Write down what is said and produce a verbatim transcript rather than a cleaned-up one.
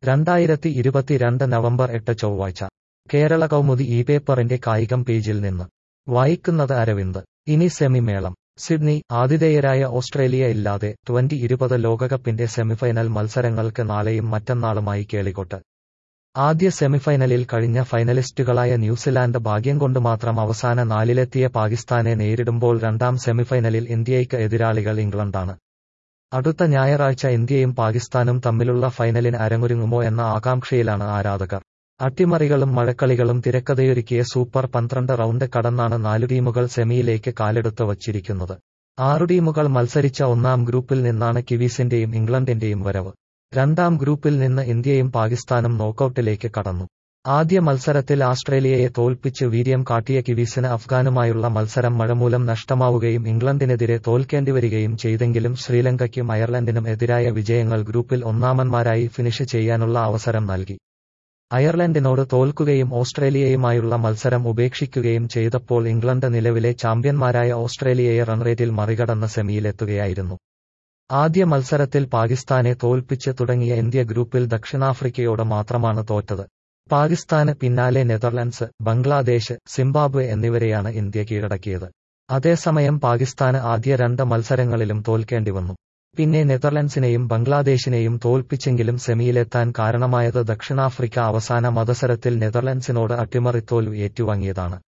രണ്ടായിരത്തി ഇരുപത്തിരണ്ട് നവംബർ എട്ട് ചൊവ്വാഴ്ച കേരള കൗമുദി ഈ പേപ്പറിന്റെ കായികം പേജിൽ നിന്ന് വായിക്കുന്നത് അരവിന്ദ്. ഇനി സെമിമേളം. സിഡ്നി. ആതിഥേയരായ ഓസ്ട്രേലിയ ഇല്ലാതെ ട്വന്റി ഇരുപത് ലോകകപ്പിന്റെ സെമിഫൈനൽ മത്സരങ്ങൾക്ക് നാളെയും മറ്റന്നാളുമായി കേളികൊട്ട്. ആദ്യ സെമിഫൈനലിൽ കഴിഞ്ഞ ഫൈനലിസ്റ്റുകളായ ന്യൂസിലാൻഡ് ഭാഗ്യം കൊണ്ട് മാത്രം അവസാന നാലിലെത്തിയ പാകിസ്ഥാനെ നേരിടുമ്പോൾ രണ്ടാം സെമിഫൈനലിൽ ഇന്ത്യയ്ക്ക് എതിരാളികൾ ഇംഗ്ലണ്ടാണ്. അടുത്ത ഞായറാഴ്ച ഇന്ത്യയും പാകിസ്ഥാനും തമ്മിലുള്ള ഫൈനലിന് അരങ്ങൊരുങ്ങുമോ എന്ന ആകാംക്ഷയിലാണ് ആരാധകർ. അട്ടിമറികളും മഴക്കളികളും തിരക്കഥയൊരുക്കിയ സൂപ്പർ പന്ത്രണ്ട് റൗണ്ട് കടന്നാണ് നാലു ടീമുകൾ സെമിയിലേക്ക് കാലെടുത്ത് വച്ചിരിക്കുന്നത്. ആറു ടീമുകൾ മത്സരിച്ച ഒന്നാം ഗ്രൂപ്പിൽ നിന്നാണ് കിവീസിന്റെയും ഇംഗ്ലണ്ടിന്റെയും വരവ്. രണ്ടാം ഗ്രൂപ്പിൽ നിന്ന് ഇന്ത്യയും പാകിസ്ഥാനും നോക്കൌട്ടിലേക്ക് കടന്നു. ആദ്യ മത്സരത്തിൽ ആസ്ട്രേലിയയെ തോൽപ്പിച്ച് വീര്യം കാട്ടിയ കിവീസിന് അഫ്ഗാനുമായുള്ള മത്സരം മഴമൂലം നഷ്ടമാവുകയും ഇംഗ്ലണ്ടിനെതിരെ തോൽക്കേണ്ടിവരികയും ചെയ്തെങ്കിലും ശ്രീലങ്കയ്ക്കും അയർലൻഡിനും എതിരായ വിജയങ്ങൾ ഗ്രൂപ്പിൽ ഒന്നാമന്മാരായി ഫിനിഷ് ചെയ്യാനുള്ള അവസരം നൽകി. അയർലൻഡിനോട് തോൽക്കുകയും ഓസ്ട്രേലിയയുമായുള്ള മത്സരം ഉപേക്ഷിക്കുകയും ചെയ്തപ്പോൾ ഇംഗ്ലണ്ട് നിലവിലെ ചാമ്പ്യന്മാരായ ഓസ്ട്രേലിയയെ റൺറേറ്റിൽ മറികടന്ന് സെമിയിലെത്തുകയായിരുന്നു. ആദ്യ മത്സരത്തിൽ പാകിസ്ഥാനെ തോൽപ്പിച്ച് തുടങ്ങിയ ഇന്ത്യ ഗ്രൂപ്പിൽ ദക്ഷിണാഫ്രിക്കയോട് മാത്രമാണ് തോറ്റത്. പാകിസ്ഥാന് പിന്നാലെ നെതർലൻഡ്സ്, ബംഗ്ലാദേശ്, സിംബാബ്വെ എന്നിവരെയാണ് ഇന്ത്യ കീഴടക്കിയത്. അതേസമയം പാകിസ്ഥാന് ആദ്യ രണ്ട് മത്സരങ്ങളിലും തോൽക്കേണ്ടിവന്നു. പിന്നെ നെതർലൻഡ്സിനെയും ബംഗ്ലാദേശിനെയും തോൽപ്പിച്ചെങ്കിലും സെമിയിലെത്താൻ കാരണമായത് ദക്ഷിണാഫ്രിക്ക അവസാന മത്സരത്തിൽ നെതർലൻഡ്സിനോട് അട്ടിമറിത്തോൽവി ഏറ്റുവാങ്ങിയതാണ്.